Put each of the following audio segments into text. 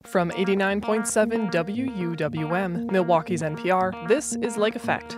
From 89.7 WUWM, Milwaukee's NPR, this is Lake Effect.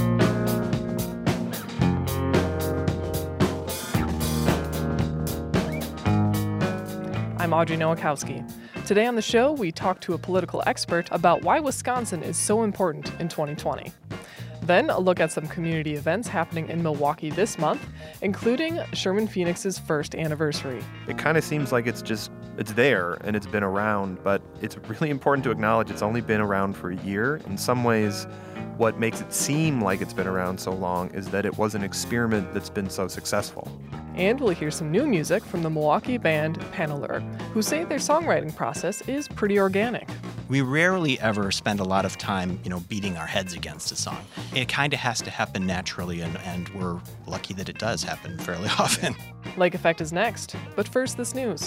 I'm Audrey Nowakowski. Today on the show, we talk to a political expert about why Wisconsin is so important in 2020. Then a look at some community events happening in Milwaukee this month, including Sherman Phoenix's first anniversary. It kind of seems like it's there and it's been around, but it's really important to acknowledge it's only been around for a year. In some ways, what makes it seem like it's been around so long is that it was an experiment that's been so successful. And we'll hear some new music from the Milwaukee band Panalure, who say their songwriting process is pretty organic. We rarely ever spend a lot of time, beating our heads against a song. It kind of has to happen naturally, and we're lucky that it does happen fairly often. Lake Effect is next, but first this news.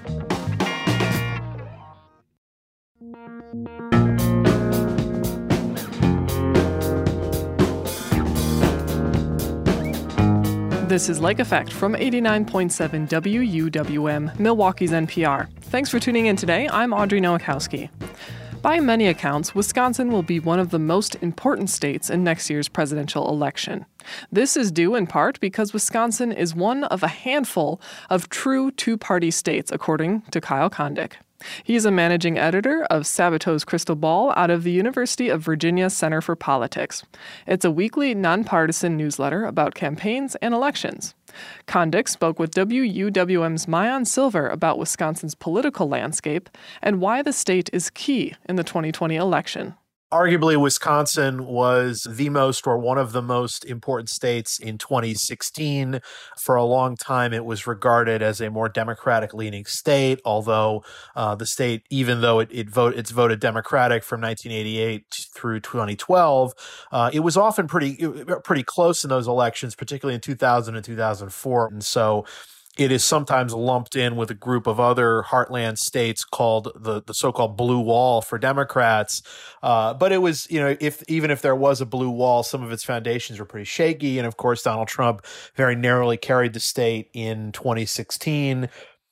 This is Lake Effect from 89.7 WUWM, Milwaukee's NPR. Thanks for tuning in today. I'm Audrey Nowakowski. By many accounts, Wisconsin will be one of the most important states in next year's presidential election. This is due in part because Wisconsin is one of a handful of true two-party states, according to Kyle Kondik. He's a managing editor of Sabato's Crystal Ball out of the University of Virginia Center for Politics. It's a weekly, nonpartisan newsletter about campaigns and elections. Kondik spoke with WUWM's Maayan Silver about Wisconsin's political landscape and why the state is key in the 2020 election. Arguably, Wisconsin was the most or one of the most important states in 2016. For a long time, it was regarded as a more Democratic-leaning state, although the state, even though it's voted Democratic from 1988 through 2012, it was often pretty close in those elections, particularly in 2000 and 2004. And so it is sometimes lumped in with a group of other heartland states called the so-called blue wall for Democrats. But it was, even if there was a blue wall, some of its foundations were pretty shaky. And of course, Donald Trump very narrowly carried the state in 2016.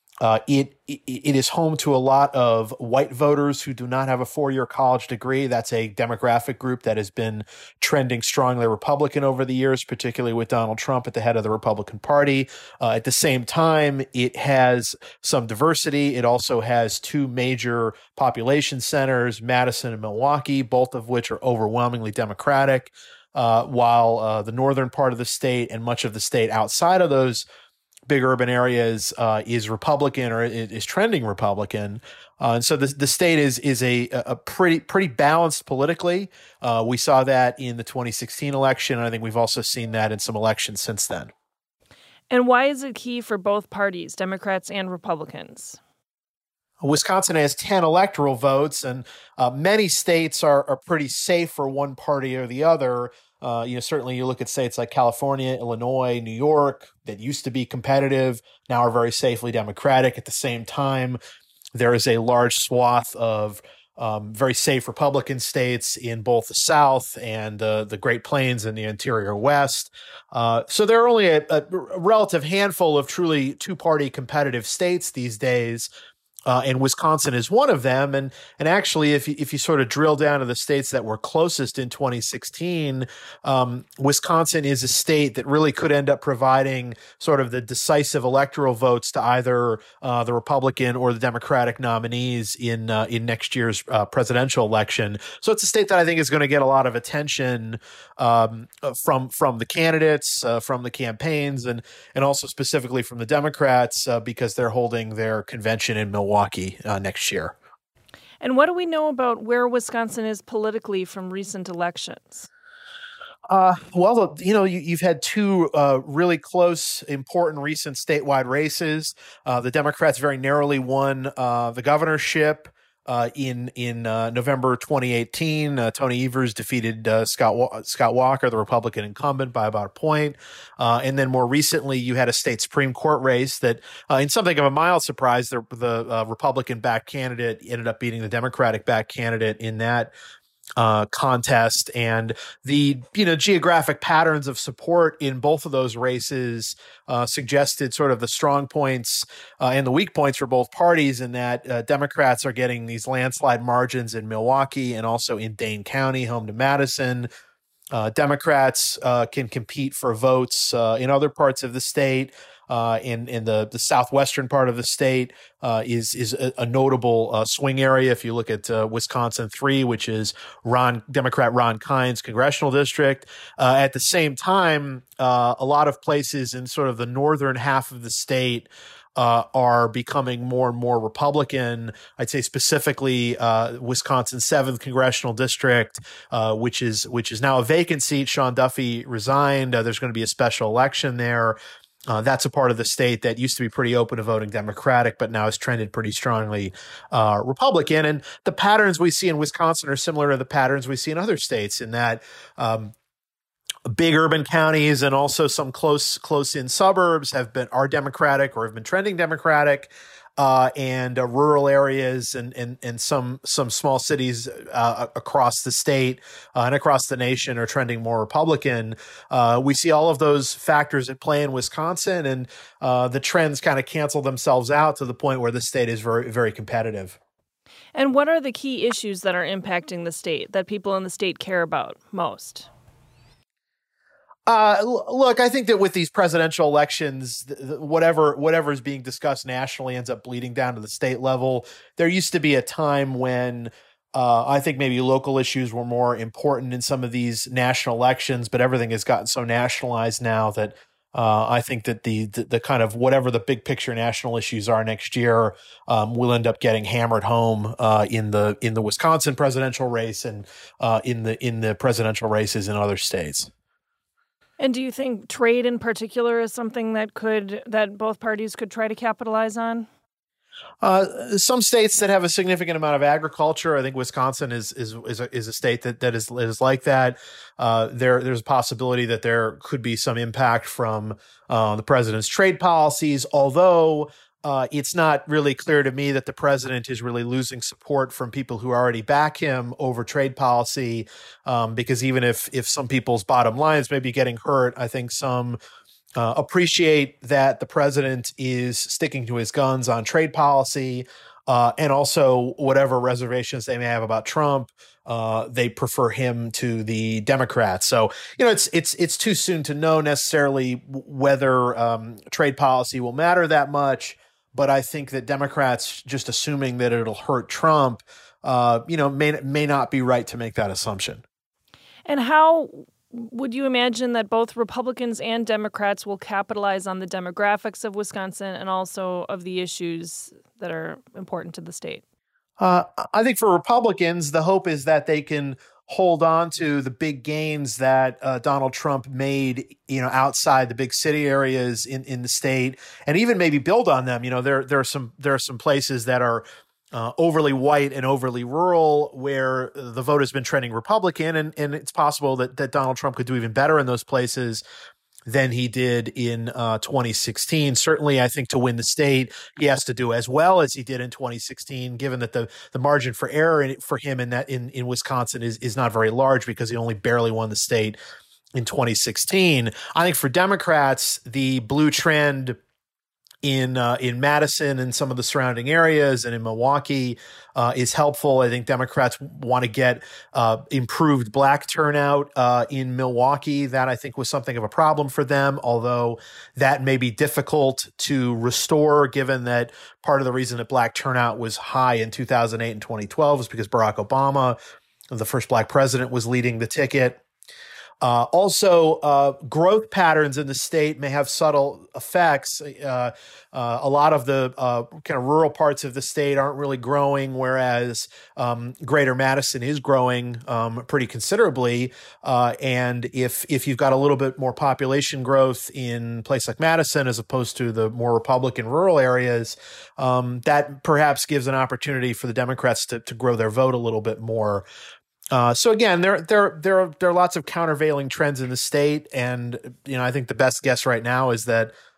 It is home to a lot of white voters who do not have a four-year college degree. That's a demographic group that has been trending strongly Republican over the years, particularly with Donald Trump at the head of the Republican Party. At the same time, it has some diversity. It also has two major population centers, Madison and Milwaukee, both of which are overwhelmingly Democratic, while the northern part of the state and much of the state outside of those big urban areas is Republican or is trending Republican. And so the state is a pretty balanced politically. We saw that in the 2016 election, and I think we've also seen that in some elections since then. And why is it key for both parties, Democrats and Republicans? Wisconsin has 10 electoral votes, and many states are pretty safe for one party or the other. Certainly you look at states like California, Illinois, New York that used to be competitive, now are very safely Democratic. At the same time, there is a large swath of very safe Republican states in both the South and the Great Plains and the interior West. So there are only a relative handful of truly two-party competitive states these days. And Wisconsin is one of them. And actually, if you sort of drill down to the states that were closest in 2016, Wisconsin is a state that really could end up providing sort of the decisive electoral votes to either the Republican or the Democratic nominees in next year's presidential election. So it's a state that I think is going to get a lot of attention from the candidates, from the campaigns, and also specifically from the Democrats because they're holding their convention in Milwaukee next year. And what do we know about where Wisconsin is politically from recent elections? You've had two really close, important recent statewide races. The Democrats very narrowly won the governorship in November 2018. Tony Evers defeated Scott Walker, the Republican incumbent, by about a point. And then more recently, you had a state Supreme Court race that, in something of a mild surprise, the Republican-backed candidate ended up beating the Democratic-backed candidate in that contest, and the geographic patterns of support in both of those races suggested sort of the strong points and the weak points for both parties, in that Democrats are getting these landslide margins in Milwaukee and also in Dane County, home to Madison. Democrats can compete for votes in other parts of the state. In the southwestern part of the state is a notable swing area. If you look at Wisconsin 3, which is Democrat Ron Kind's congressional district. At the same time, a lot of places in sort of the northern half of the state are becoming more and more Republican. I'd say specifically Wisconsin's 7th congressional district, which is now a vacant seat. Sean Duffy resigned. There's going to be a special election there. That's a part of the state that used to be pretty open to voting Democratic, but now has trended pretty strongly Republican. And the patterns we see in Wisconsin are similar to the patterns we see in other states, in that big urban counties and also some close-in suburbs are Democratic or have been trending Democratic. And rural areas and some small cities across the state and across the nation are trending more Republican. We see all of those factors at play in Wisconsin, and the trends kind of cancel themselves out to the point where the state is very, very competitive. And what are the key issues that are impacting the state that people in the state care about most? Look, I think that with these presidential elections, whatever is being discussed nationally ends up bleeding down to the state level. There used to be a time when I think maybe local issues were more important in some of these national elections, but everything has gotten so nationalized now that I think that the kind of whatever the big picture national issues are next year will end up getting hammered home in the Wisconsin presidential race and in the presidential races in other states. And do you think trade in particular is something that both parties could try to capitalize on? Some states that have a significant amount of agriculture, I think Wisconsin is a state that is like that. There's a possibility that there could be some impact from the president's trade policies, although it's not really clear to me that the president is really losing support from people who already back him over trade policy, because even if some people's bottom lines may be getting hurt, I think some appreciate that the president is sticking to his guns on trade policy, and also whatever reservations they may have about Trump, they prefer him to the Democrats. So, it's too soon to know necessarily whether trade policy will matter that much. But I think that Democrats just assuming that it'll hurt Trump, may not be right to make that assumption. And how would you imagine that both Republicans and Democrats will capitalize on the demographics of Wisconsin and also of the issues that are important to the state? I think for Republicans, the hope is that they can hold on to the big gains that Donald Trump made, outside the big city areas in the state, and even maybe build on them. There are some places that are overly white and overly rural where the vote has been trending Republican, and it's possible that Donald Trump could do even better in those places than he did in 2016. Certainly, I think to win the state, he has to do as well as he did in 2016, given that the margin for error for him in Wisconsin is not very large because he only barely won the state in 2016. I think for Democrats, the blue trend in Madison and some of the surrounding areas and in Milwaukee is helpful. I think Democrats want to get improved black turnout in Milwaukee. That I think was something of a problem for them, although that may be difficult to restore given that part of the reason that black turnout was high in 2008 and 2012 was because Barack Obama, the first black president, was leading the ticket. Also, growth patterns in the state may have subtle effects. A lot of the kind of rural parts of the state aren't really growing, whereas Greater Madison is growing pretty considerably. And if you've got a little bit more population growth in a place like Madison as opposed to the more Republican rural areas, that perhaps gives an opportunity for the Democrats to grow their vote a little bit more. So again, there are lots of countervailing trends in the state, and I think the best guess right now is that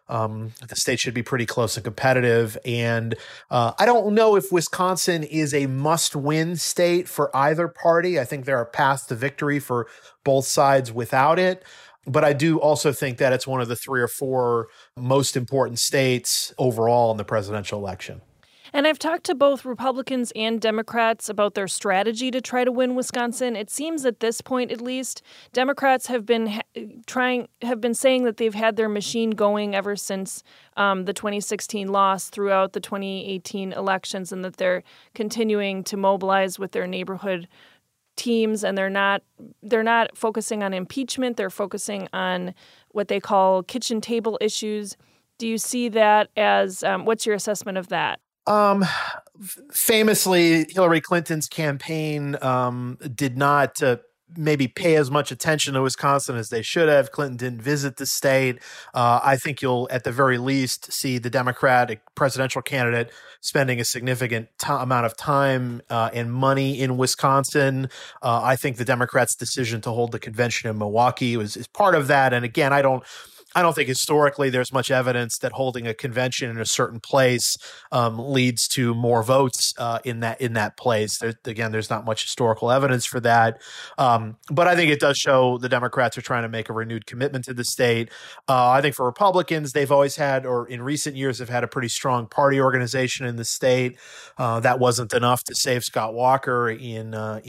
The state should be pretty close and competitive. And I don't know if Wisconsin is a must-win state for either party. I think there are paths to victory for both sides without it. But I do also think that it's one of the 3 or 4 most important states overall in the presidential election. And I've talked to both Republicans and Democrats about their strategy to try to win Wisconsin. It seems at this point, at least, Democrats have been saying that they've had their machine going ever since the 2016 loss throughout the 2018 elections, and that they're continuing to mobilize with their neighborhood teams, and they're not focusing on impeachment. They're focusing on what they call kitchen table issues. Do you see that as what's your assessment of that? Famously, Hillary Clinton's campaign did not maybe pay as much attention to Wisconsin as they should have. Clinton didn't visit the state. I think you'll, at the very least, see the Democratic presidential candidate spending a significant amount of time and money in Wisconsin. I think the Democrats' decision to hold the convention in Milwaukee is part of that. And again, I don't think historically there's much evidence that holding a convention in a certain place leads to more votes in that place. There's not much historical evidence for that. But I think it does show the Democrats are trying to make a renewed commitment to the state. I think for Republicans, they've always had, or in recent years, have had a pretty strong party organization in the state. That wasn't enough to save Scott Walker in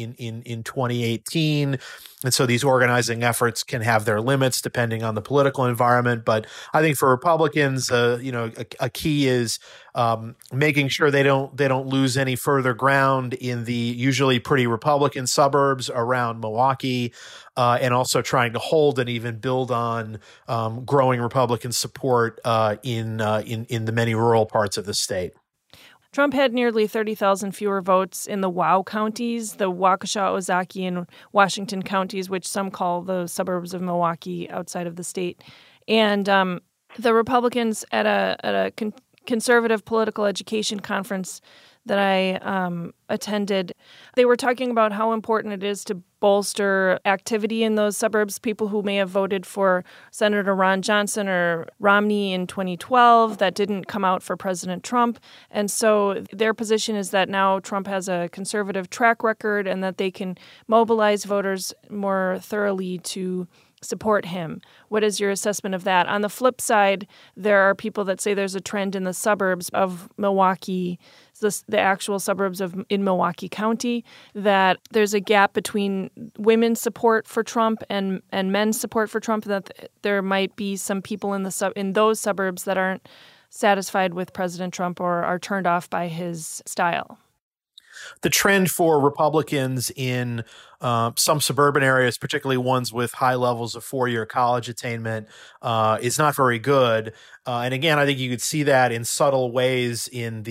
2018. And so these organizing efforts can have their limits depending on the political environment. But I think for Republicans, a key is making sure they don't lose any further ground in the usually pretty Republican suburbs around Milwaukee, and also trying to hold and even build on growing Republican support in the many rural parts of the state. Trump had nearly 30,000 fewer votes in the WOW counties, the Waukesha, Ozaukee, and Washington counties, which some call the suburbs of Milwaukee outside of the state. And the Republicans at a conservative political education conference that I attended, they were talking about how important it is to bolster activity in those suburbs, people who may have voted for Senator Ron Johnson or Romney in 2012 that didn't come out for President Trump. And so their position is that now Trump has a conservative track record and that they can mobilize voters more thoroughly to support him. What is your assessment of that? On the flip side, there are people that say there's a trend in the suburbs of Milwaukee, the actual suburbs in Milwaukee County, that there's a gap between women's support for Trump and men's support for Trump, that there might be some people in those suburbs that aren't satisfied with President Trump or are turned off by his style. The trend for Republicans in some suburban areas, particularly ones with high levels of 4-year college attainment, is not very good. And again, I think you could see that in subtle ways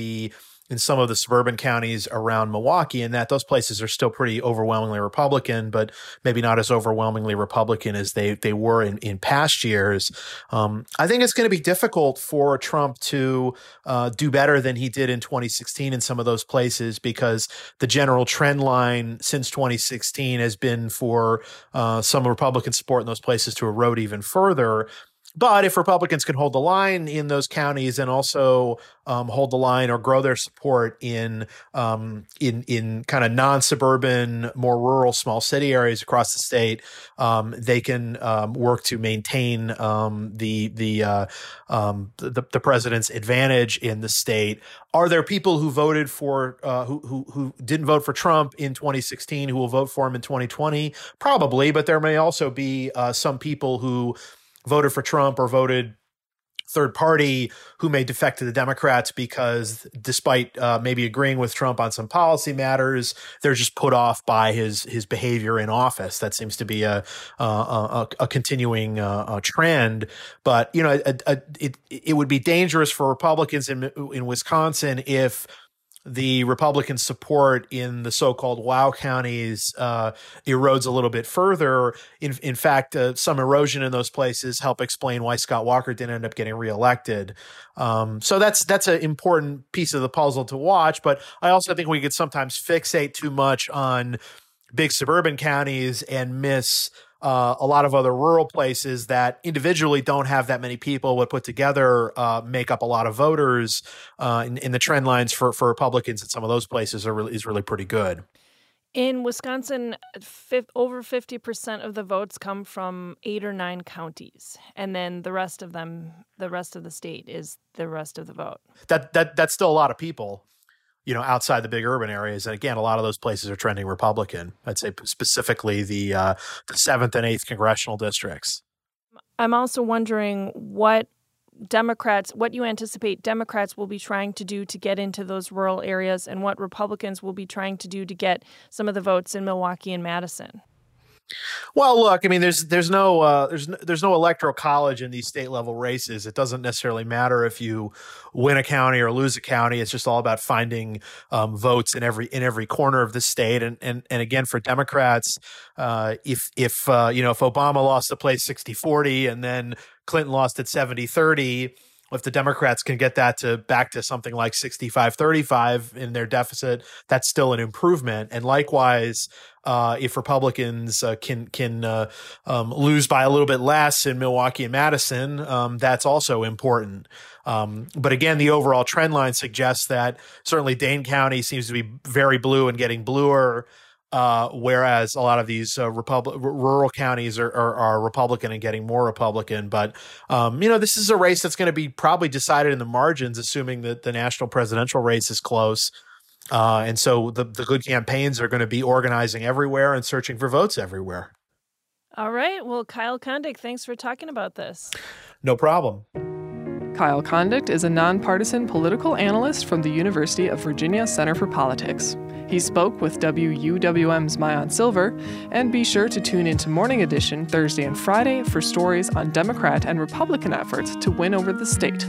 in some of the suburban counties around Milwaukee, and that those places are still pretty overwhelmingly Republican, but maybe not as overwhelmingly Republican as they were in past years. I think it's going to be difficult for Trump to do better than he did in 2016 in some of those places, because the general trend line since 2016 has been for some Republican support in those places to erode even further. But if Republicans can hold the line in those counties and also hold the line or grow their support in kind of non-suburban, more rural, small city areas across the state, they can work to maintain the president's advantage in the state. Are there people who voted for who didn't vote for Trump in 2016 who will vote for him in 2020? Probably, but there may also be some people who voted for Trump or voted third party who may defect to the Democrats because, despite maybe agreeing with Trump on some policy matters, they're just put off by his behavior in office. That seems to be a continuing trend. But it would be dangerous for Republicans in Wisconsin if the Republican support in the so-called WOW counties erodes a little bit further. In fact, some erosion in those places help explain why Scott Walker didn't end up getting reelected. So that's an important piece of the puzzle to watch. But I also think we could sometimes fixate too much on big suburban counties and miss a lot of other rural places that individually don't have that many people, but put together make up a lot of voters. In the trend lines for Republicans in some of those places is really pretty good. In Wisconsin, over 50% of the votes come from 8 or 9 counties, and then the rest of the state is the rest of the vote. That's still a lot of people, outside the big urban areas. And again, a lot of those places are trending Republican. I'd say specifically the 7th and 8th congressional districts. I'm also wondering what you anticipate Democrats will be trying to do to get into those rural areas, and what Republicans will be trying to do to get some of the votes in Milwaukee and Madison. Well, look, I mean, there's no electoral college in these state level races. It doesn't necessarily matter if you win a county or lose a county. It's just all about finding votes in every corner of the state. And again, for Democrats, if Obama lost the place 60-40 and then Clinton lost at 70-30. If the Democrats can get that back to something like 65-35 in their deficit, that's still an improvement. And likewise, if Republicans can lose by a little bit less in Milwaukee and Madison, that's also important. But again, the overall trend line suggests that certainly Dane County seems to be very blue and getting bluer. Whereas a lot of these rural counties are Republican and getting more Republican. But, this is a race that's going to be probably decided in the margins, assuming that the national presidential race is close. And so the good campaigns are going to be organizing everywhere and searching for votes everywhere. All right. Well, Kyle Kondik, thanks for talking about this. No problem. Kyle Kondik is a nonpartisan political analyst from the University of Virginia Center for Politics. He spoke with WUWM's Maayan Silver, and be sure to tune into Morning Edition Thursday and Friday for stories on Democrat and Republican efforts to win over the state.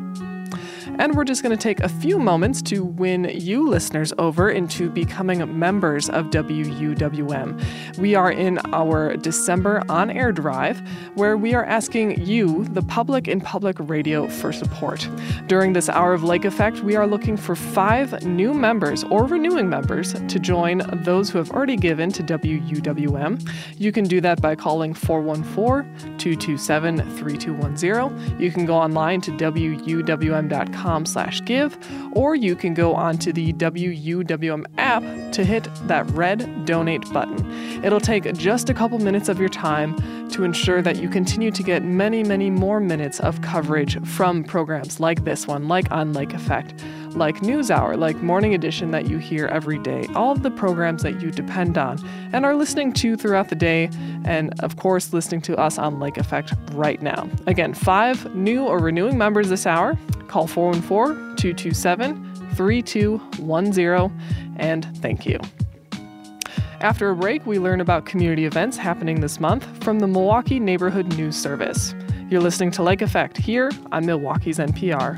And we're just going to take a few moments to win you listeners over into becoming members of WUWM. We are in our December on-air drive, where we are asking you, the public in public radio, for support. During this hour of Lake Effect, we are looking for 5 new members or renewing members to join those who have already given to WUWM. You can do that by calling 414-227-3210. You can go online to WUWM.com/give, or you can go onto the WUWM app to hit that red donate button. It'll take just a couple minutes of your time to ensure that you continue to get many, many more minutes of coverage from programs like this one, like On Lake Effect, like NewsHour, like Morning Edition that you hear every day, all of the programs that you depend on and are listening to throughout the day, and of course listening to us on Lake Effect right now. Again, 5 new or renewing members this hour. Call 414-227-3210, and thank you. After a break, we learn about community events happening this month from the Milwaukee Neighborhood News Service. You're listening to Lake Effect here on Milwaukee's NPR.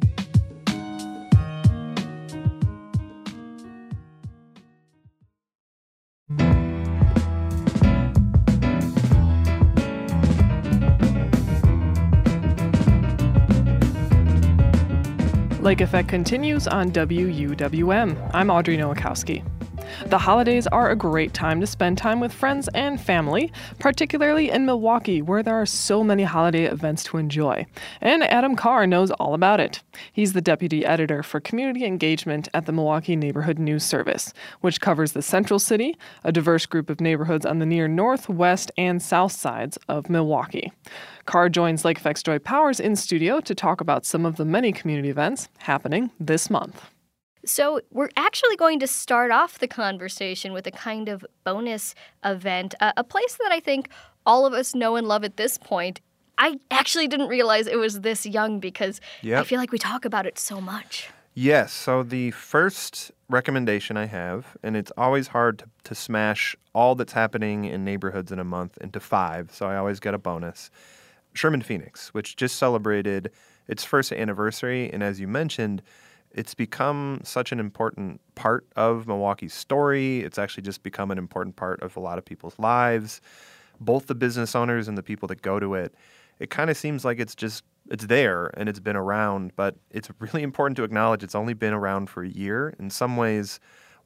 Lake Effect continues on WUWM. I'm Audrey Nowakowski. The holidays are a great time to spend time with friends and family, particularly in Milwaukee, where there are so many holiday events to enjoy. And Adam Carr knows all about it. He's the deputy editor for community engagement at the Milwaukee Neighborhood News Service, which covers the Central City, a diverse group of neighborhoods on the near north, west, and south sides of Milwaukee. Carr joins Lake Effect's Joy Powers in studio to talk about some of the many community events happening this month. So we're actually going to start off the conversation with a kind of bonus event, a place that I think all of us know and love at this point. I actually didn't realize it was this young because I feel like we talk about it so much. Yes, so the first recommendation I have, and it's always hard to smash all that's happening in neighborhoods in a month into 5, so I always get a bonus. Sherman Phoenix, which just celebrated its first anniversary, and as you mentioned, it's become such an important part of Milwaukee's story. It's actually just become an important part of a lot of people's lives, both the business owners and the people that go to it. It kind of seems like it's there and it's been around, but it's really important to acknowledge it's only been around for a year. In some ways,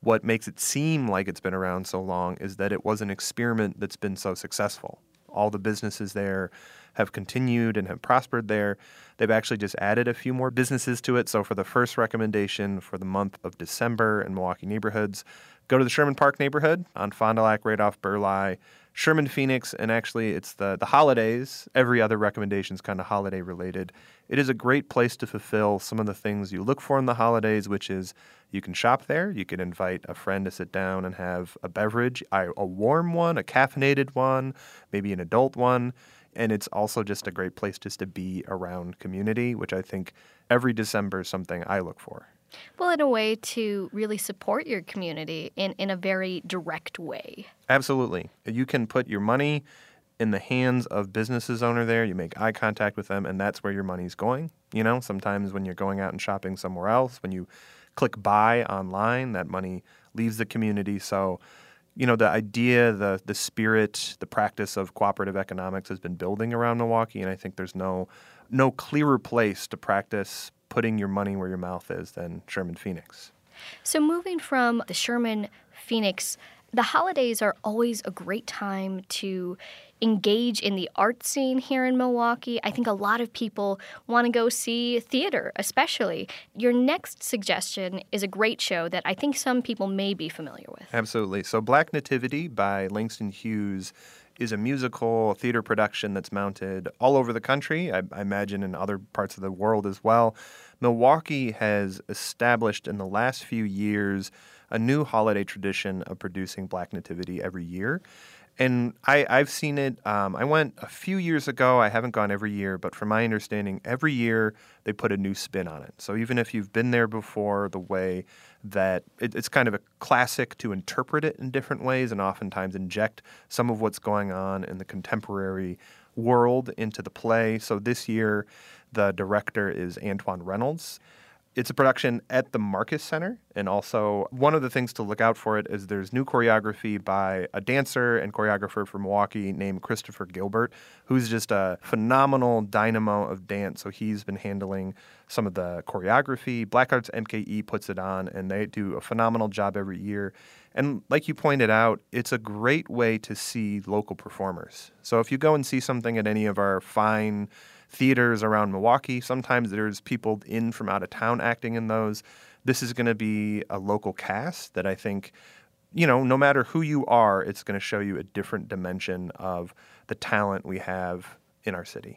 what makes it seem like it's been around so long is that it was an experiment that's been so successful. All the businesses there have continued and have prospered there. They've actually just added a few more businesses to it. So for the first recommendation for the month of December in Milwaukee neighborhoods, go to the Sherman Park neighborhood on Fond du Lac, right off Burleigh, Sherman Phoenix, and actually it's the holidays. Every other recommendation is kind of holiday related. It is a great place to fulfill some of the things you look for in the holidays, which is you can shop there. You can invite a friend to sit down and have a beverage, a warm one, a caffeinated one, maybe an adult one. And it's also just a great place just to be around community, which I think every December is something I look for. Well, in a way to really support your community in a very direct way. Absolutely. You can put your money in the hands of businesses owner there. You make eye contact with them, and that's where your money's going. You know, sometimes when you're going out and shopping somewhere else, when you click buy online, that money leaves the community. So, you know, the idea, the spirit, the practice of cooperative economics has been building around Milwaukee, and I think there's no clearer place to practice putting your money where your mouth is than Sherman Phoenix. So moving from the Sherman Phoenix, the holidays are always a great time to engage in the art scene here in Milwaukee. I think a lot of people want to go see theater, especially. Your next suggestion is a great show that I think some people may be familiar with. Absolutely. So Black Nativity by Langston Hughes is a musical theater production that's mounted all over the country, I imagine in other parts of the world as well. Milwaukee has established in the last few years a new holiday tradition of producing Black Nativity every year. And I've seen it. I went a few years ago. I haven't gone every year, but from my understanding, every year they put a new spin on it. So even if you've been there before, the way that it's kind of a classic to interpret it in different ways and oftentimes inject some of what's going on in the contemporary world into the play. So this year, the director is Antoine Reynolds. It's a production at the Marcus Center, and also one of the things to look out for it is there's new choreography by a dancer and choreographer from Milwaukee named Christopher Gilbert, who's just a phenomenal dynamo of dance. So he's been handling some of the choreography. Black Arts MKE puts it on, and they do a phenomenal job every year. And like you pointed out, it's a great way to see local performers. So if you go and see something at any of our fine theaters around Milwaukee, sometimes there's people in from out of town acting in those. This is going to be a local cast that I think, you know, no matter who you are, it's going to show you a different dimension of the talent we have in our city.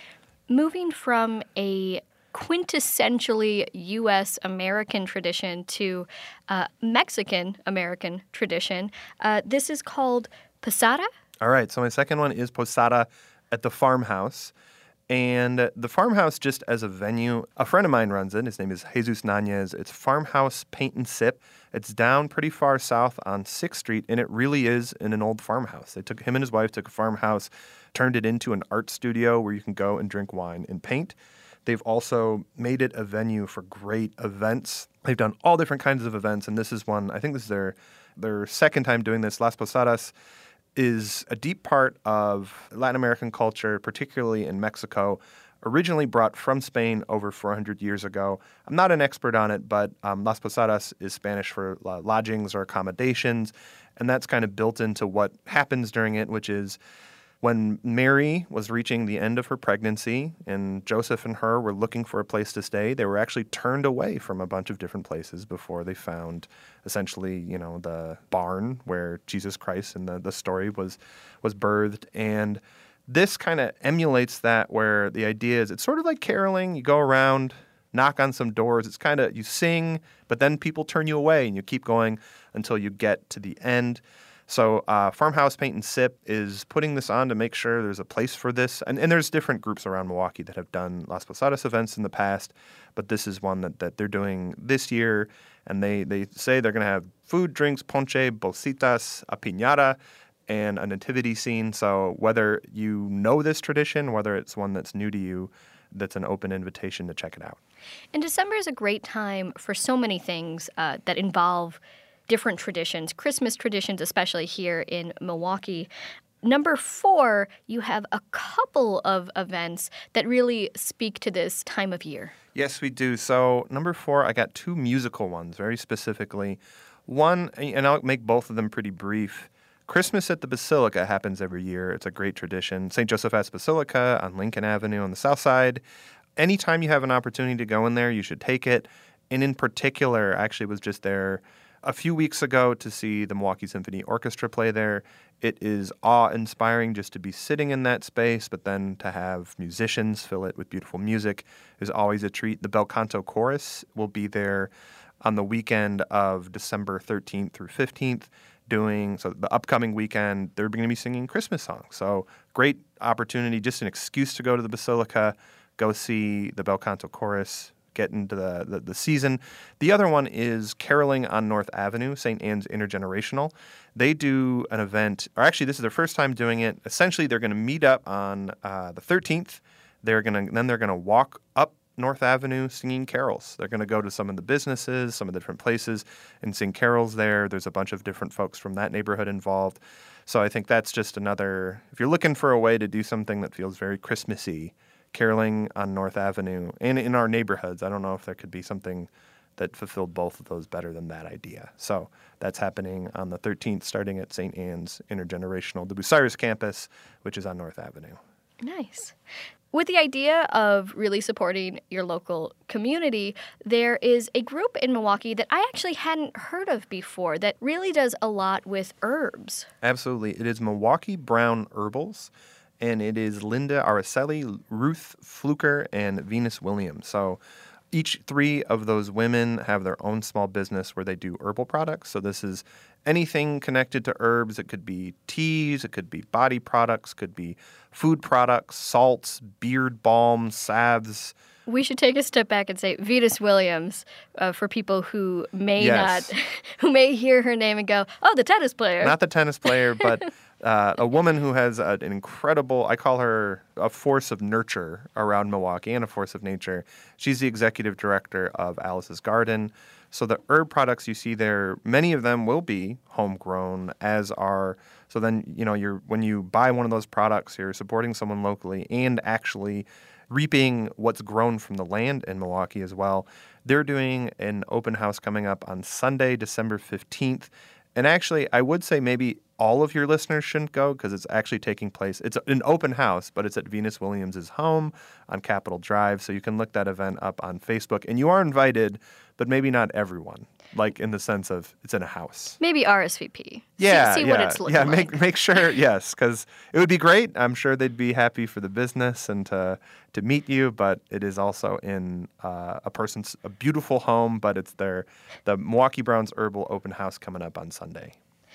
Moving from a quintessentially U.S. American tradition to Mexican-American tradition, this is called Posada. All right, so my second one is Posada at the Farmhouse. And the Farmhouse, just as a venue, a friend of mine runs it. His name is Jesus Nanez. It's Farmhouse Paint and Sip. It's down pretty far south on 6th Street, and it really is in an old farmhouse. Him and his wife took a farmhouse, turned it into an art studio where you can go and drink wine and paint. They've also made it a venue for great events. They've done all different kinds of events, and this is one, I think this is their second time doing this. Las Posadas is a deep part of Latin American culture, particularly in Mexico, originally brought from Spain over 400 years ago. I'm not an expert on it, but Las Posadas is Spanish for lodgings or accommodations, and that's kind of built into what happens during it, which is when Mary was reaching the end of her pregnancy and Joseph and her were looking for a place to stay, they were actually turned away from a bunch of different places before they found essentially, you know, the barn where Jesus Christ and the story was birthed. And this kind of emulates that, where the idea is it's sort of like caroling. You go around, knock on some doors. It's kind of, you sing, but then people turn you away and you keep going until you get to the end. So Farmhouse Paint and Sip is putting this on to make sure there's a place for this. And there's different groups around Milwaukee that have done Las Posadas events in the past, but this is one that they're doing this year. And they say they're going to have food, drinks, ponche, bolsitas, a piñata, and a nativity scene. So whether you know this tradition, whether it's one that's new to you, that's an open invitation to check it out. And December is a great time for so many things that involve different traditions, Christmas traditions, especially here in Milwaukee. Number 4, you have a couple of events that really speak to this time of year. Yes, we do. So number 4, I got 2 musical ones, very specifically. One, and I'll make both of them pretty brief. Christmas at the Basilica happens every year. It's a great tradition. St. Joseph's Basilica on Lincoln Avenue on the south side. Anytime you have an opportunity to go in there, you should take it. And in particular, I actually was just there a few weeks ago to see the Milwaukee Symphony Orchestra play there. It is awe-inspiring just to be sitting in that space, but then to have musicians fill it with beautiful music is always a treat. The Bel Canto Chorus will be there on the weekend of December 13th through 15th so the upcoming weekend, they're going to be singing Christmas songs. So great opportunity, just an excuse to go to the Basilica, go see the Bel Canto Chorus, get into the season. The other one is Caroling on North Avenue, St. Anne's Intergenerational. They do an event, or actually this is their first time doing it. Essentially, they're going to meet up on the 13th. They're going to walk up North Avenue singing carols. They're going to go to some of the businesses, some of the different places, and sing carols there. There's a bunch of different folks from that neighborhood involved. So I think that's just another, if you're looking for a way to do something that feels very Christmassy, caroling on North Avenue and in our neighborhoods, I don't know if there could be something that fulfilled both of those better than that idea. So that's happening on the 13th, starting at St. Anne's Intergenerational, the Bucyrus campus, which is on North Avenue. Nice. With the idea of really supporting your local community, there is a group in Milwaukee that I actually hadn't heard of before that really does a lot with herbs. Absolutely. It is Milwaukee Brown Herbals, and it is Linda Araceli, Ruth Fluker, and Venus Williams. So each three of those women have their own small business where they do herbal products. So this is anything connected to herbs. It could be teas, it could be body products, could be food products, salts, beard balms, salves. We should take a step back and say Venus Williams for people who may not, who may hear her name and go, oh, the tennis player. Not the tennis player, but a woman who has an incredible, I call her a force of nurture around Milwaukee and a force of nature. She's the executive director of Alice's Garden. So the herb products you see there, many of them will be homegrown, as are. So then, when you buy one of those products, you're supporting someone locally and actually reaping what's grown from the land in Milwaukee as well. They're doing an open house coming up on Sunday, December 15th. And actually, I would say maybe all of your listeners shouldn't go because it's actually taking place. It's an open house, but it's at Venus Williams' home on Capitol Drive. So you can look that event up on Facebook. And you are invited, but maybe not everyone, like in the sense of it's in a house. Maybe RSVP. Yeah, see what it's looking like. Yeah, make sure, yes, because it would be great. I'm sure they'd be happy for the business and to meet you, but it is also in a beautiful home, but it's the Milwaukee Browns Herbal Open House coming up on Sunday.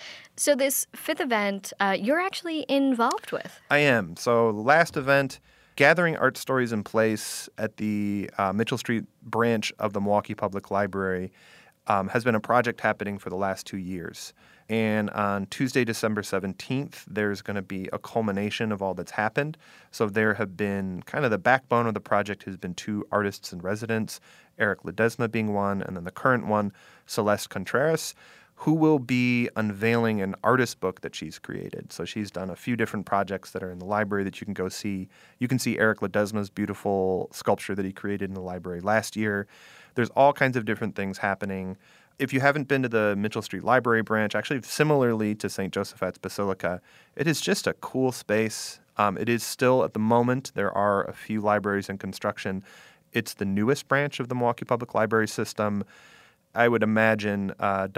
So this fifth event, you're actually involved with. I am. So the last event, Gathering Art Stories in Place at the Mitchell Street branch of the Milwaukee Public Library, has been a project happening for the last 2 years. And on Tuesday, December 17th, there's going to be a culmination of all that's happened. So there have been kind of the backbone of the project has been 2 artists in residence, Eric Ledesma being one, and then the current one, Celeste Contreras, who will be unveiling an artist book that she's created. So she's done a few different projects that are in the library that you can go see. You can see Eric Ledesma's beautiful sculpture that he created in the library last year. There's all kinds of different things happening. If you haven't been to the Mitchell Street Library branch, actually similarly to St. Joseph's Basilica, it is just a cool space. It is still, at the moment, there are a few libraries in construction. It's the newest branch of the Milwaukee Public Library system. I would imagine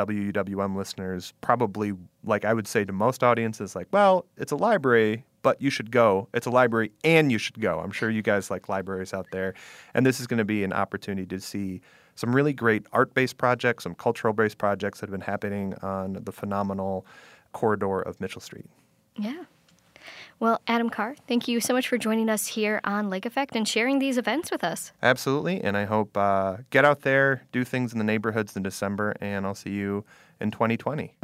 WUWM listeners probably, like I would say to most audiences, like, well, it's a library, but you should go. It's a library and you should go. I'm sure you guys like libraries out there. And this is going to be an opportunity to see some really great art-based projects, some cultural-based projects that have been happening on the phenomenal corridor of Mitchell Street. Yeah. Well, Adam Carr, thank you so much for joining us here on Lake Effect and sharing these events with us. Absolutely, and I hope get out there, do things in the neighborhoods in December, and I'll see you in 2020.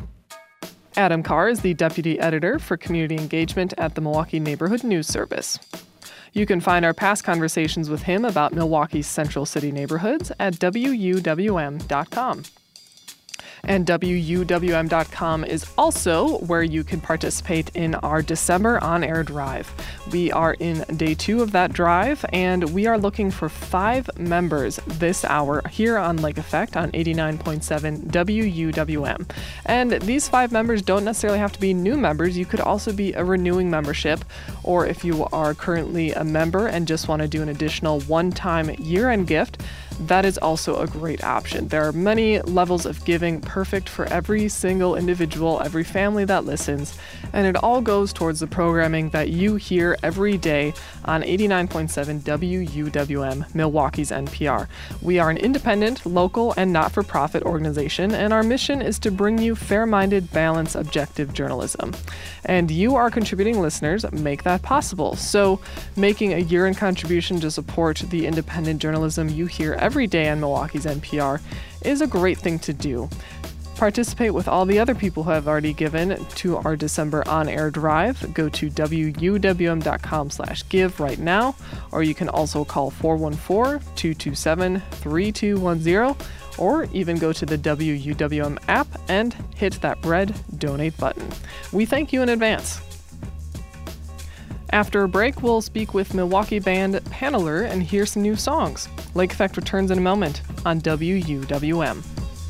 Adam Carr is the Deputy Editor for Community Engagement at the Milwaukee Neighborhood News Service. You can find our past conversations with him about Milwaukee's Central City neighborhoods at WUWM.com. And WUWM.com is also where you can participate in our December on-air drive. We are in day 2 of that drive, and we are looking for 5 members this hour here on Lake Effect on 89.7 WUWM. And these 5 members don't necessarily have to be new members. You could also be a renewing membership, or if you are currently a member and just want to do an additional one-time year-end gift, that is also a great option. There are many levels of giving, perfect for every single individual, every family that listens, and it all goes towards the programming that you hear every day on 89.7 WUWM, Milwaukee's NPR. We are an independent, local, and not-for-profit organization, and our mission is to bring you fair-minded, balanced, objective journalism. And you, our contributing listeners, make that possible. So making a year-end contribution to support the independent journalism you hear every day on Milwaukee's NPR is a great thing to do. Participate with all the other people who have already given to our December on-air drive. Go to WUWM.com/give right now, or you can also call 414-227-3210, or even go to the WUWM app and hit that red donate button. We thank you in advance. After a break, we'll speak with Milwaukee band Paneler and hear some new songs. Lake Effect returns in a moment on WUWM.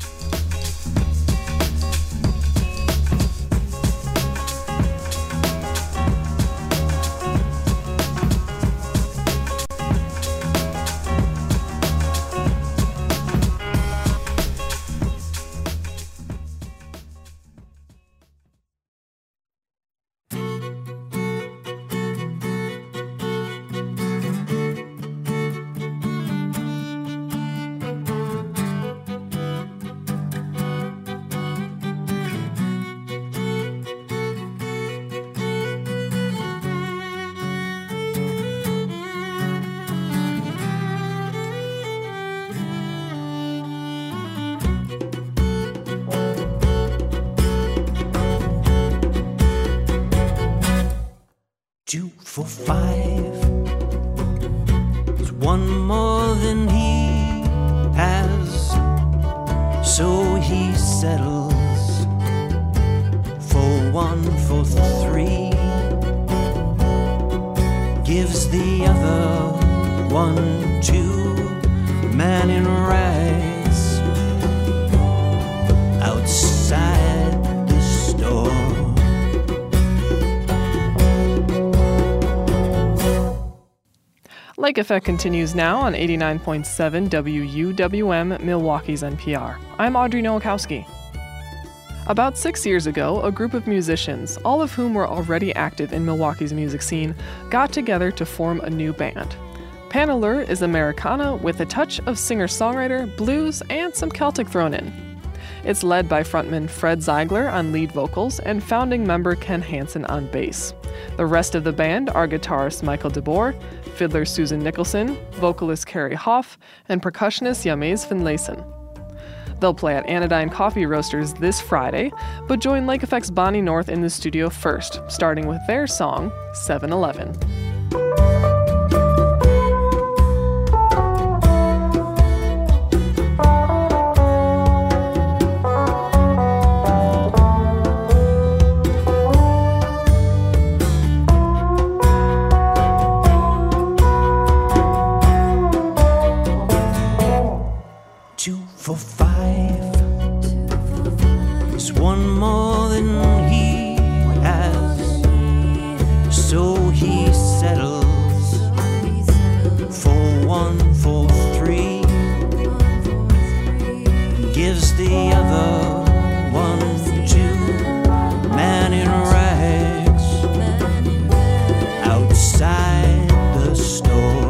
For 5 is one more than he has, so he settles for 1 for 3, gives the other 1 to man in rags outside the store. Lake Effect continues now on 89.7 WUWM, Milwaukee's NPR. I'm Audrey Nowakowski. About 6 years ago, a group of musicians, all of whom were already active in Milwaukee's music scene, got together to form a new band. Paneler is Americana with a touch of singer-songwriter, blues, and some Celtic thrown in. It's led by frontman Fred Ziegler on lead vocals and founding member Ken Hansen on bass. The rest of the band are guitarist Michael DeBoer, fiddler Susan Nicholson, vocalist Carrie Hoff, and percussionist James Finlayson. They'll play at Anodyne Coffee Roasters this Friday, but join Lake Effect's Bonnie North in the studio first, starting with their song, 7-Eleven. 2 for 5 is 1 more than he has, so he settles for 1 for 3, gives the other 1 to man in rags outside the store.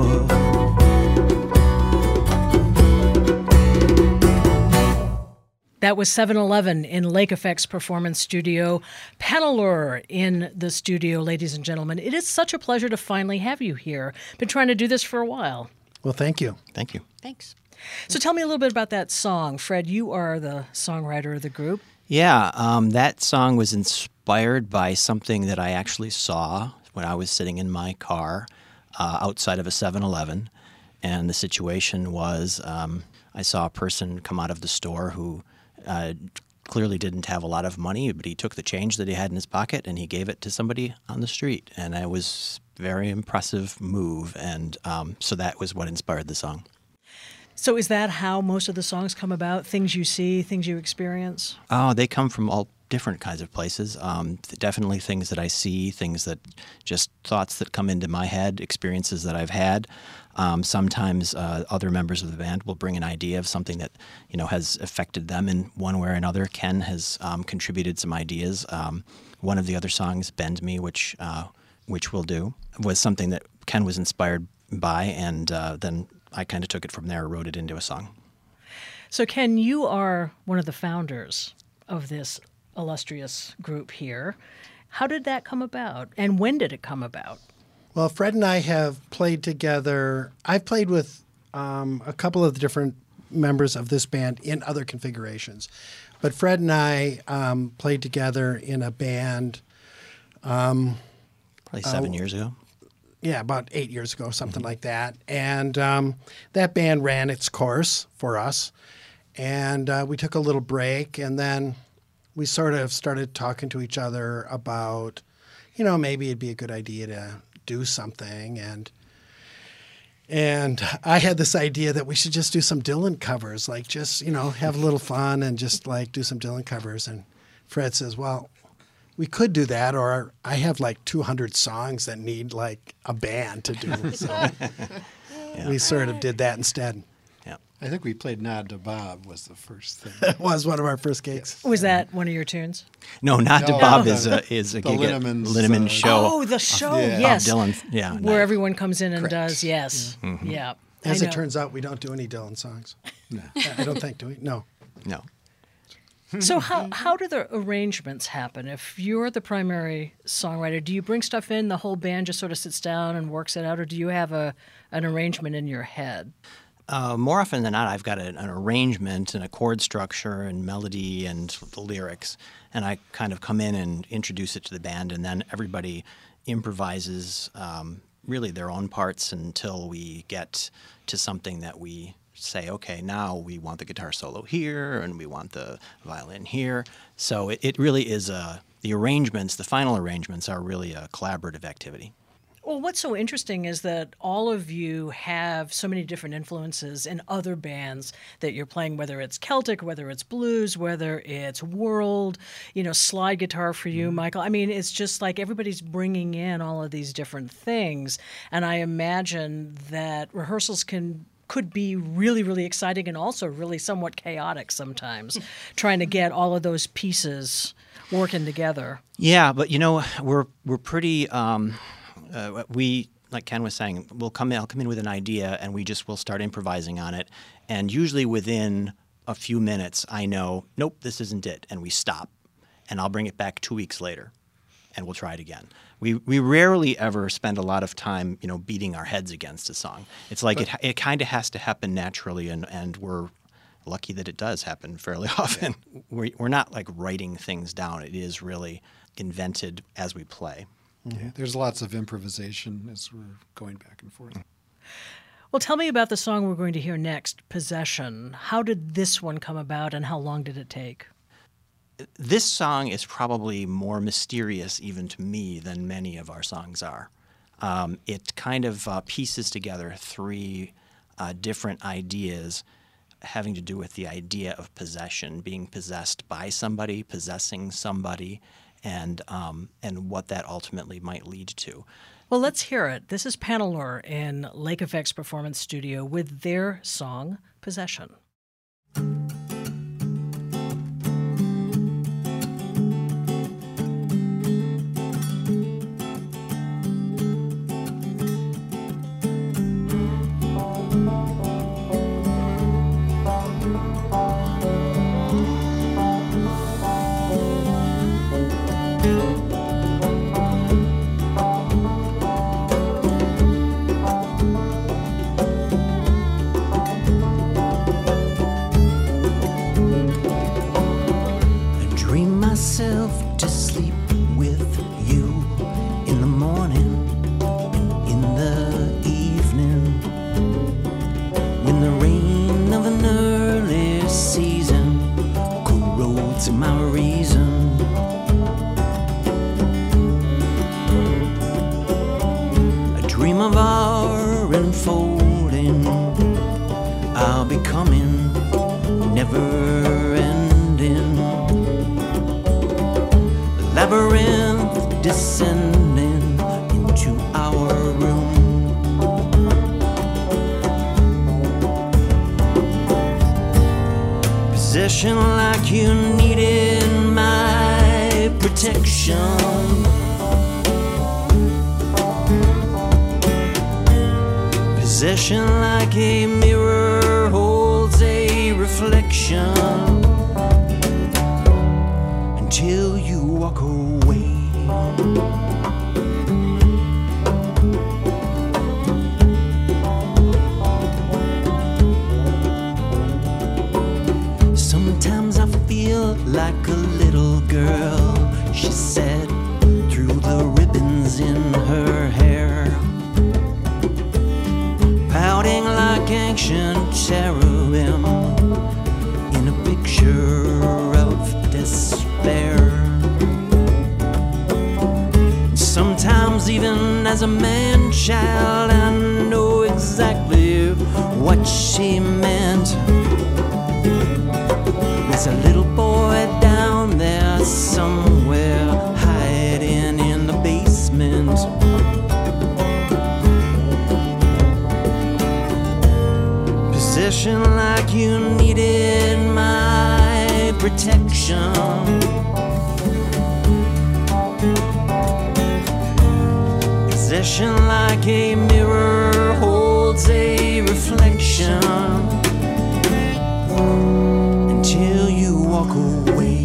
That was 7-Eleven in Lake Effect's performance studio. Paneler in the studio, ladies and gentlemen. It is such a pleasure to finally have you here. Been trying to do this for a while. Well, thank you. Thank you. Thanks. So tell me a little bit about that song. Fred, you are the songwriter of the group. Yeah, that song was inspired by something that I actually saw when I was sitting in my car outside of a 7-Eleven. And the situation was I saw a person come out of the store who clearly didn't have a lot of money, but he took the change that he had in his pocket and he gave it to somebody on the street. And it was a very impressive move. And so that was what inspired the song. So is that how most of the songs come about? Things you see, things you experience? Oh, they come from all different kinds of places. Definitely things that I see, things that just thoughts that come into my head, experiences that I've had. Sometimes other members of the band will bring an idea of something that has affected them in one way or another. Ken has contributed some ideas. One of the other songs, "Bend Me," which we'll do, was something that Ken was inspired by, and then I kind of took it from there, wrote it into a song. So Ken, you are one of the founders of this illustrious group here. How did that come about, and when did it come about? Well, Fred and I have played together. I've played with a couple of the different members of this band in other configurations. But Fred and I played together in a band. Probably 7 years ago. Yeah, about 8 years ago, something like that. And that band ran its course for us. And we took a little break, and then we sort of started talking to each other about, maybe it'd be a good idea to do something. And I had this idea that we should just do some Dylan covers, like just, have a little fun and just like do some Dylan covers. And Fred says, well, we could do that, or I have like 200 songs that need like a band to do. So we sort of did that instead. I think we played Nod to Bob was the first thing. That was one of our first gigs. Yes. Was that one of your tunes? No, Nod to Bob is a gig at Linneman's show. Oh, the show, Bob yes. Dylan, where everyone comes in and Correct. does, yes. Yeah. Mm-hmm. Yeah. As it turns out, we don't do any Dylan songs. No. I don't think, do we? No. No. So how do the arrangements happen? If you're the primary songwriter, do you bring stuff in, the whole band just sort of sits down and works it out, or do you have an arrangement in your head? More often than not, I've got an arrangement and a chord structure and melody and the lyrics, and I kind of come in and introduce it to the band, and then everybody improvises really their own parts until we get to something that we say, okay, now we want the guitar solo here, and we want the violin here. So it really is the arrangements, the final arrangements are really a collaborative activity. Well, what's so interesting is that all of you have so many different influences in other bands that you're playing, whether it's Celtic, whether it's blues, whether it's world, slide guitar for you, Michael. I mean, it's just like everybody's bringing in all of these different things. And I imagine that rehearsals could be really, really exciting and also really somewhat chaotic sometimes, trying to get all of those pieces working together. Yeah, but we're pretty. We, like Ken was saying, I'll come in with an idea, and we'll start improvising on it. And usually within a few minutes, I know, nope, this isn't it, and we stop. And I'll bring it back 2 weeks later, and we'll try it again. We rarely ever spend a lot of time, beating our heads against a song. It's like it kind of has to happen naturally, and we're lucky that it does happen fairly often. We're not like writing things down. It is really invented as we play. Yeah, there's lots of improvisation as we're going back and forth. Well, tell me about the song we're going to hear next, Possession. How did this one come about, and how long did it take? This song is probably more mysterious even to me than many of our songs are. It kind of pieces together three different ideas having to do with the idea of possession, being possessed by somebody, possessing somebody, and what that ultimately might lead to. Well, let's hear it. This is Panalure in Lake Effects Performance Studio with their song, Possession. To sleep with you in the morning, in the evening, when the rain of an early season corrodes my never ending. The labyrinth descending into our room. Possession like you needed my protection. Possession like a mirror holds a reflection until you walk away. Sometimes I feel like a little girl, she said, through the ribbons in her hair, pouting like ancient cherubim in a picture of despair. Sometimes even as a man-child I know exactly what she meant. There's a little boy down there somewhere hiding in the basement. Possession like you needed my protection. Possession like a mirror holds a reflection until you walk away.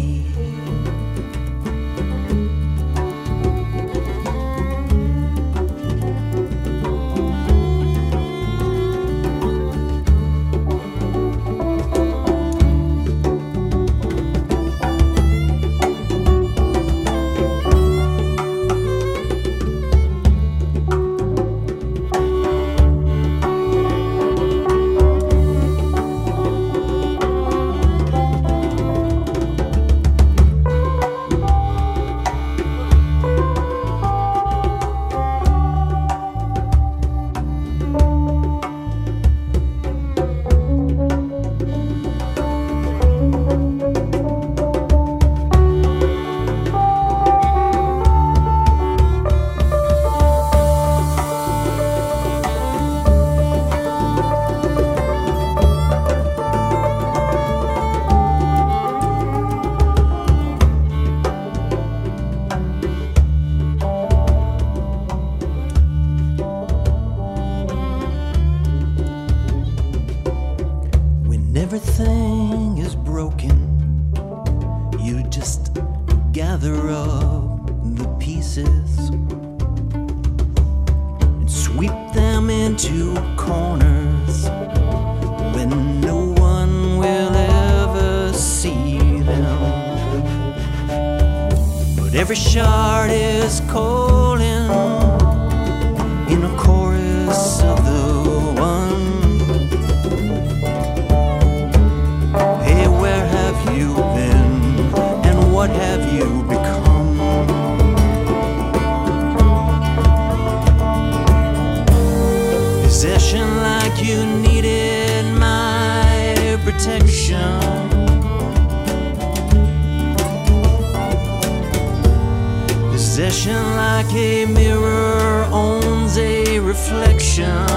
Everything is broken. You just gather up the pieces and sweep them into corners when no one will ever see them. But every shard is calling in a chorus of the one. What have you become? Possession like you needed my protection. Possession like a mirror owns a reflection.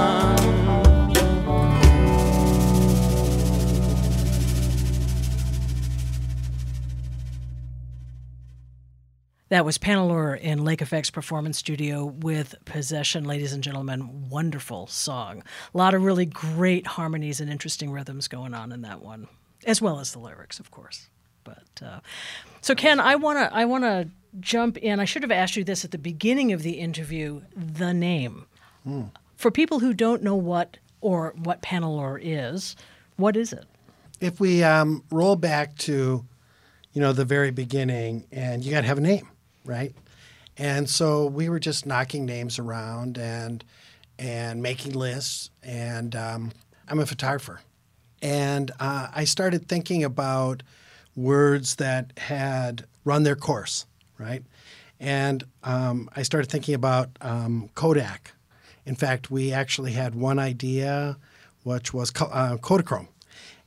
That was Panalure in Lake Effect's Performance Studio with Possession. Ladies and gentlemen, wonderful song. A lot of really great harmonies and interesting rhythms going on in that one, as well as the lyrics, of course. But so, Ken, I wanna jump in. I should have asked you this at the beginning of the interview. The name, for people who don't know what Panalure is, what is it? If we roll back to, the very beginning, and you got to have a name. Right? And so we were just knocking names around and making lists. And I'm a photographer. And I started thinking about words that had run their course, right? And I started thinking about Kodak. In fact, we actually had one idea, which was Kodachrome.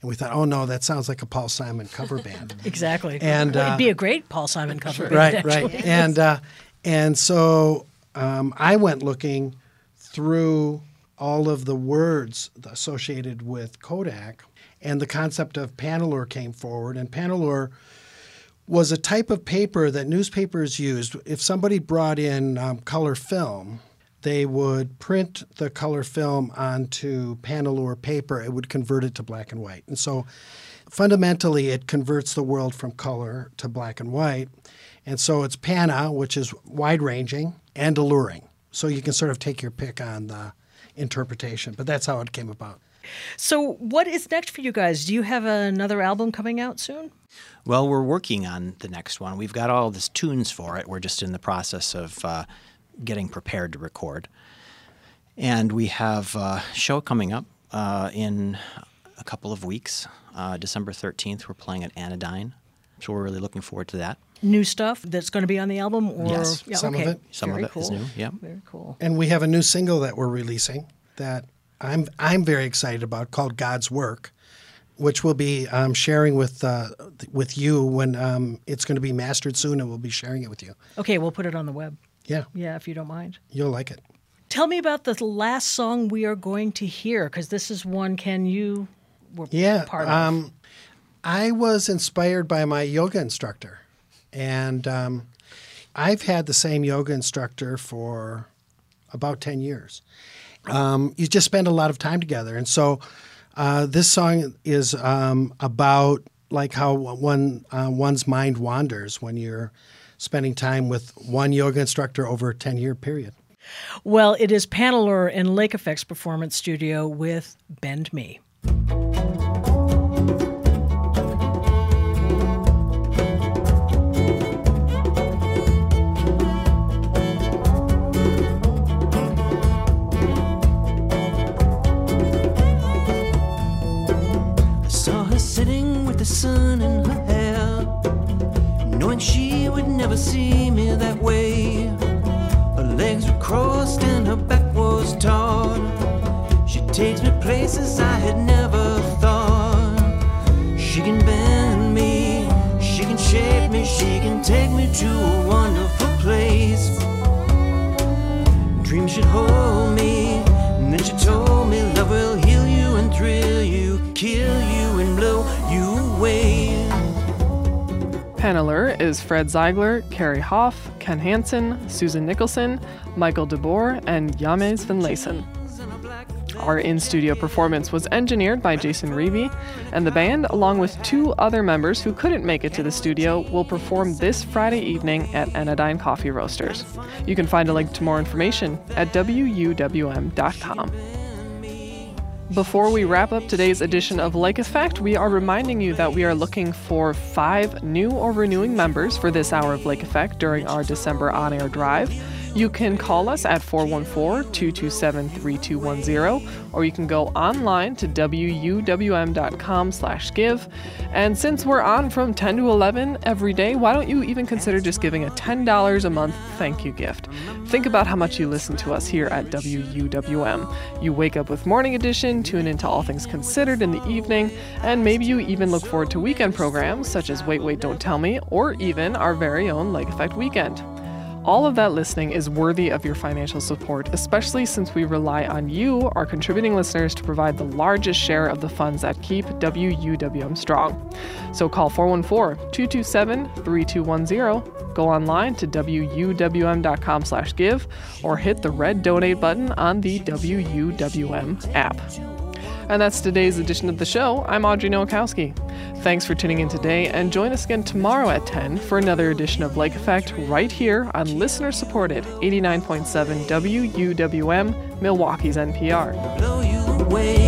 And we thought, oh no, that sounds like a Paul Simon cover band. Exactly. And it'd be a great Paul Simon cover band. Right. And so I went looking through all of the words associated with Kodak, and the concept of Panelure came forward. And Panelure was a type of paper that newspapers used. If somebody brought in color film, they would print the color film onto Panelure paper. It would convert it to black and white. And so fundamentally, it converts the world from color to black and white. And so it's pana, which is wide-ranging, and alluring. So you can sort of take your pick on the interpretation. But that's how it came about. So what is next for you guys? Do you have another album coming out soon? Well, we're working on the next one. We've got all this tunes for it. We're just in the process of getting prepared to record. And we have a show coming up in a couple of weeks. December 13th, we're playing at Anodyne. So we're really looking forward to that. New stuff that's going to be on the album? Or Yes, some of it. Some Very of it cool. is new, yeah. Very cool. And we have a new single that we're releasing that I'm very excited about, called God's Work, which we'll be sharing with you when it's going to be mastered soon, and we'll be sharing it with you. Okay, we'll put it on the web. Yeah. Yeah, if you don't mind. You'll like it. Tell me about the last song we are going to hear, because this is one, Ken, you were part of. I was inspired by my yoga instructor. And I've had the same yoga instructor for about 10 years. You just spend a lot of time together. And so this song is about like how one's mind wanders when you're spending time with one yoga instructor over a 10-year period. Well, it is Panelure in Lake Effects Performance Studio with Bend Me. Sitting with the sun in her hair, knowing she would never see me that way. Her legs were crossed and her back was taut. She takes me places I had never thought. She can bend me, she can shape me, she can take me to a wonderful place. Dreams should hold me, and then she told me love will heal you and thrill you, kill you and blow you away. Panelure is Fred Ziegler, Carrie Hoff, Ken Hansen, Susan Nicholson, Michael DeBoer, and James Van Leysen. Our in-studio performance was engineered by Jason Reavy, and the band, along with 2 other members who couldn't make it to the studio, will perform this Friday evening at Anodyne Coffee Roasters. You can find a link to more information at wuwm.com. Before we wrap up today's edition of Lake Effect, we are reminding you that we are looking for 5 new or renewing members for this hour of Lake Effect during our December on-air drive. You can call us at 414-227-3210, or you can go online to wuwm.com/give. And since we're on from 10 to 11 every day, why don't you even consider just giving a $10 a month thank you gift? Think about how much you listen to us here at WUWM. You wake up with Morning Edition, tune into All Things Considered in the evening, and maybe you even look forward to weekend programs such as Wait, Wait, Don't Tell Me, or even our very own Lake Effect Weekend. All of that listening is worthy of your financial support, especially since we rely on you, our contributing listeners, to provide the largest share of the funds that keep WUWM strong. So call 414-227-3210, go online to wuwm.com/give, or hit the red donate button on the WUWM app. And that's today's edition of the show. I'm Audrey Nowakowski. Thanks for tuning in today, and join us again tomorrow at 10 for another edition of Lake Effect right here on listener-supported 89.7 WUWM, Milwaukee's NPR. Blow you away.